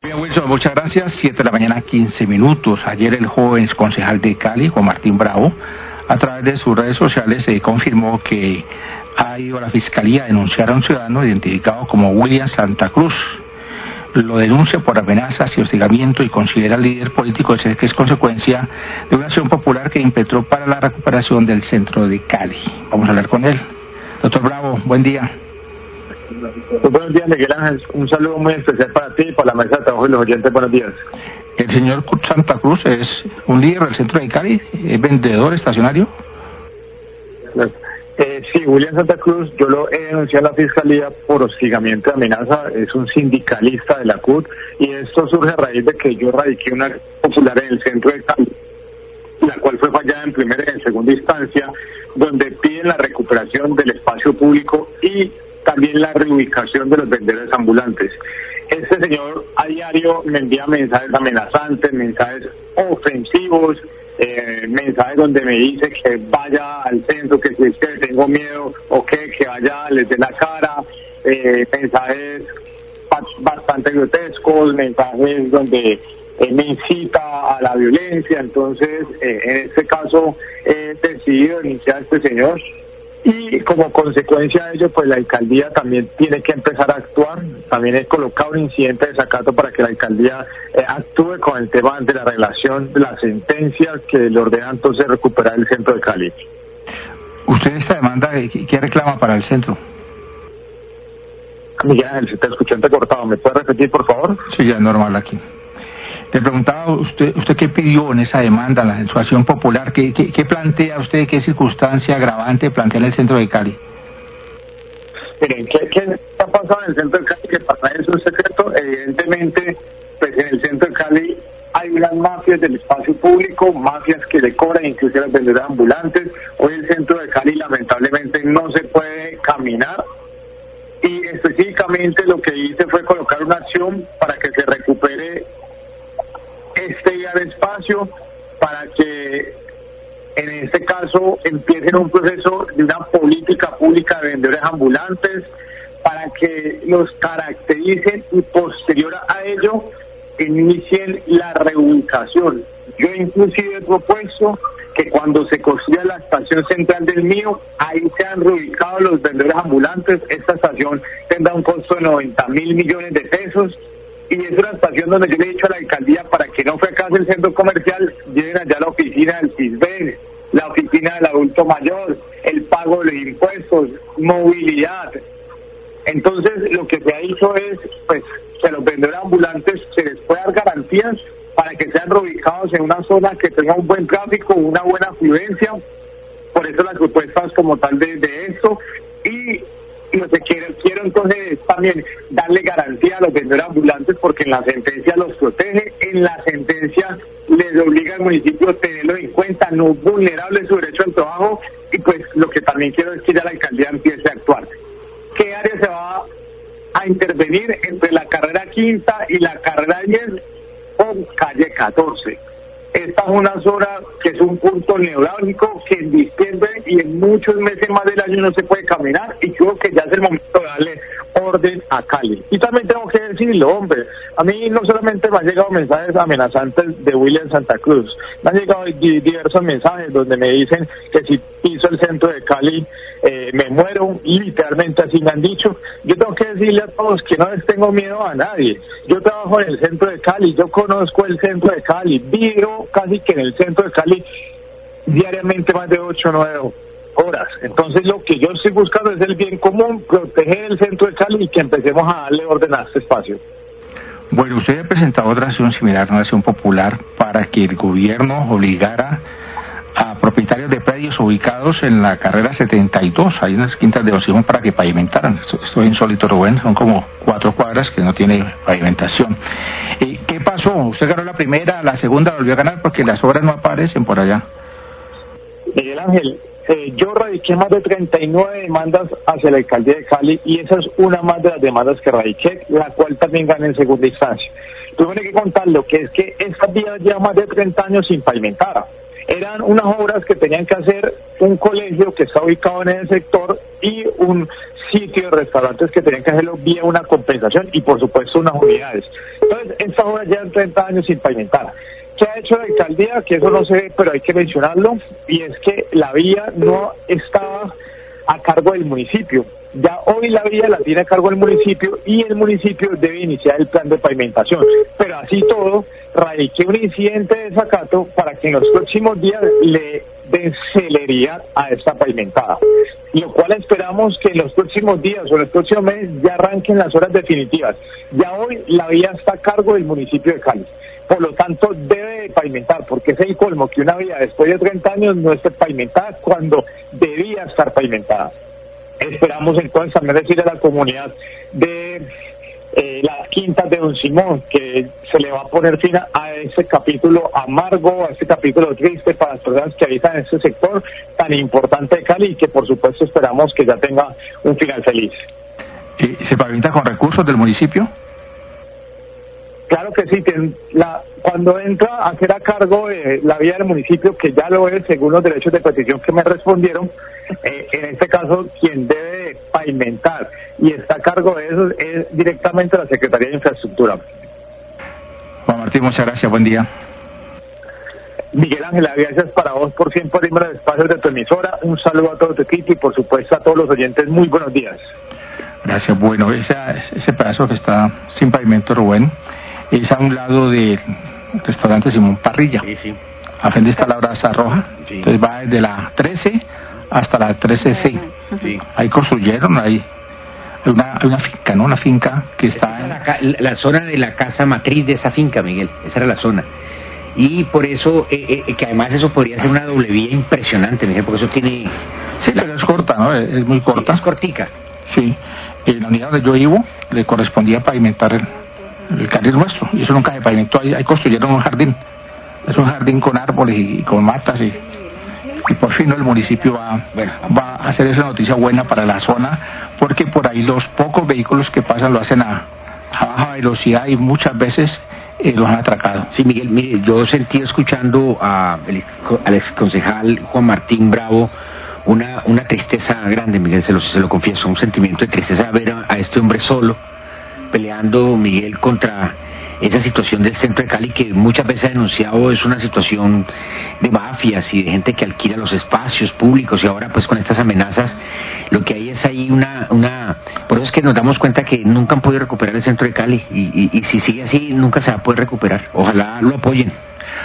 Bien, Wilson, muchas gracias. 7 de la mañana, 15 minutos. Ayer el joven concejal de Cali, Juan Martín Bravo, a través de sus redes sociales confirmó que ha ido a la Fiscalía a denunciar a un ciudadano identificado como William Santa Cruz. Lo denuncia por amenazas y hostigamiento y considera al líder político de que es consecuencia de una acción popular que impetró para la recuperación del centro de Cali. Vamos a hablar con él. Doctor Bravo, buen día. Pues buenos días, Miguel Ángel. Un saludo muy especial para ti y para la mesa de trabajo y los oyentes. Buenos días. ¿El señor Santa Cruz es un líder del centro de Cali? ¿Es vendedor estacionario? Sí, William Santa Cruz, yo lo he denunciado a la Fiscalía por hostigamiento y amenaza. Es un sindicalista de la CUT y esto surge a raíz de que yo radiqué una popular en el centro de Cali, la cual fue fallada en primera y en segunda instancia, donde piden la recuperación del espacio público y también la reubicación de los vendedores ambulantes. Este señor a diario me envía mensajes amenazantes, mensajes ofensivos, mensajes donde me dice que vaya al centro, que si es que tengo miedo o que vaya, les dé la cara, mensajes bastante grotescos, mensajes donde me incita a la violencia. Entonces, en este caso, he decidido denunciar a este señor. Y como consecuencia de ello, pues la alcaldía también tiene que empezar a actuar. También he colocado un incidente de desacato para que la alcaldía actúe con el tema de la relación de la sentencia que le ordena entonces recuperar el centro de Cali. ¿Usted esta demanda qué reclama para el centro? Miguel Ángel, se te escuchó cortado. ¿Me puede repetir, por favor? Sí, ya es normal aquí. Le preguntaba, ¿usted qué pidió en esa demanda, en la su acción popular? ¿Qué plantea usted, qué circunstancia agravante plantea en el centro de Cali? Miren, ¿qué ha pasado en el centro de Cali? Que para eso es secreto. Evidentemente, pues en el centro de Cali hay unas mafias del espacio público, mafias que le cobran incluso a los vendedores ambulantes. Hoy el centro de Cali lamentablemente no se puede caminar. Y específicamente lo que hice fue colocar una acción para que se recupere este ya de espacio, para que en este caso empiecen un proceso de una política pública de vendedores ambulantes, para que los caractericen y posterior a ello inicien la reubicación. Yo inclusive he propuesto que cuando se construya la estación central del Mío, ahí sean reubicados los vendedores ambulantes. Esta estación tendrá un costo de 90.000 millones de pesos. Y es una estación donde yo le he dicho a la alcaldía, para que no fracase el centro comercial, lleven allá la oficina del CISBEN, la oficina del adulto mayor, el pago de los impuestos, movilidad. Entonces lo que se ha dicho es pues que a los vendedores ambulantes se les puede dar garantías para que sean reubicados en una zona que tenga un buen tráfico, una buena afluencia. Por eso las propuestas como tal de esto. Y lo que quiero entonces es también darle garantía a los vendedores ambulantes, porque en la sentencia los protege, en la sentencia les obliga al municipio a tenerlo en cuenta, no vulnerable su derecho al trabajo. Y pues lo que también quiero es que ya la alcaldía empiece a actuar. ¿Qué área se va a intervenir entre la carrera quinta y la carrera 10 o calle 14? Esta es una zona que es un punto neurálgico que en diciembre y en muchos meses más del año no se puede caminar, y creo que ya es el momento de darle orden a Cali. Y también tengo que decirlo, hombre, a mí no solamente me han llegado mensajes amenazantes de William Santa Cruz, me han llegado diversos mensajes donde me dicen que si piso el centro de Cali me muero, literalmente así me han dicho. Yo tengo que decirle a todos que no les tengo miedo a nadie. Yo trabajo en el centro de Cali, yo conozco el centro de Cali, vivo casi que en el centro de Cali diariamente más de 8 o 9 horas. Entonces lo que yo estoy buscando es el bien común, proteger el centro de Cali y que empecemos a darle orden a este espacio. Bueno, usted ha presentado otra acción similar, una acción popular, para que el gobierno obligara a propietarios de predios ubicados en la carrera 72, hay unas quintas de opción para que pavimentaran. Esto es insólito, Rubén, son como 4 cuadras que no tiene pavimentación. ¿Qué pasó? Usted ganó la primera, la segunda volvió a ganar porque las obras no aparecen por allá. Miguel Ángel, yo radiqué más de 39 demandas hacia la alcaldía de Cali, y esa es una más de las demandas que radiqué, la cual también gané en segunda instancia. Tuve que contar lo que es que esta vía lleva más de 30 años sin pavimentar. Eran unas obras que tenían que hacer un colegio que está ubicado en ese sector y un sitio de restaurantes que tenían que hacerlo vía una compensación y por supuesto unas unidades. Entonces, esta obra lleva 30 años sin pavimentar. ¿Qué ha hecho la alcaldía? Que eso no se ve, pero hay que mencionarlo, y es que la vía no estaba a cargo del municipio. Ya hoy la vía la tiene a cargo el municipio y el municipio debe iniciar el plan de pavimentación. Pero así todo, radiqué un incidente de desacato para que en los próximos días le den celeridad a esta pavimentada. Lo cual esperamos que en los próximos días o en los próximos meses ya arranquen las horas definitivas. Ya hoy la vía está a cargo del municipio de Cali. Por lo tanto, debe de pavimentar, porque es el colmo que una vía después de 30 años no esté pavimentada cuando debía estar pavimentada. Esperamos entonces también decirle a la comunidad de las quintas de Don Simón que se le va a poner fin a ese capítulo amargo, a este capítulo triste para las personas que habitan en este sector tan importante de Cali, y que por supuesto esperamos que ya tenga un final feliz. ¿Se pavimenta con recursos del municipio? Claro que sí, cuando entra a ser a cargo de la vía del municipio, que ya lo es según los derechos de petición que me respondieron, en este caso quien debe pavimentar y está a cargo de eso es directamente la Secretaría de Infraestructura. Juan Martín, muchas gracias, buen día. Miguel Ángel, gracias para vos por siempre abrirme los espacios de tu emisora. Un saludo a todo tu equipo y por supuesto a todos los oyentes, muy buenos días. Gracias. Bueno, ese pedazo que está sin pavimento, Rubén, es a un lado del restaurante Simón Parrilla. Sí. A frente está la Brasa Roja. Sí. Entonces va desde la 13 hasta la 13C. Sí. Ahí construyeron, hay una finca, ¿no? Una finca que está en la zona de la casa matriz de esa finca, Miguel. Esa era la zona. Y por eso, que además eso podría ser una doble vía impresionante, Miguel, porque eso tiene... Sí, pero es corta, ¿no? Es muy corta. Sí, es cortica. Sí. En la unidad donde yo vivo le correspondía pavimentar el carril nuestro, y eso nunca se pavimentó. Ahí construyeron un jardín. Es un jardín con árboles y con matas, y por fin el municipio va a hacer esa noticia buena para la zona, porque por ahí los pocos vehículos que pasan lo hacen a baja velocidad y muchas veces los han atracado. Sí, Miguel, mire, yo sentí escuchando al exconcejal Juan Martín Bravo una tristeza grande, Miguel, se lo confieso, un sentimiento de tristeza ver a este hombre solo, peleando, Miguel, contra esa situación del centro de Cali que muchas veces ha denunciado es una situación de mafias y de gente que alquila los espacios públicos, y ahora pues con estas amenazas lo que hay es ahí por eso es que nos damos cuenta que nunca han podido recuperar el centro de Cali, y si sigue así nunca se va a poder recuperar. Ojalá lo apoyen.